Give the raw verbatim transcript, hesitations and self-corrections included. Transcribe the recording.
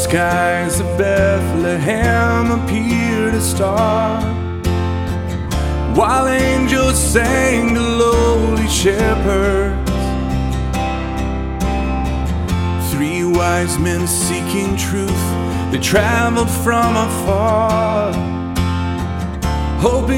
skies of Bethlehem appeared a star, while angels sang to lowly shepherds. Three wise men seeking truth, they traveled from afar, hoping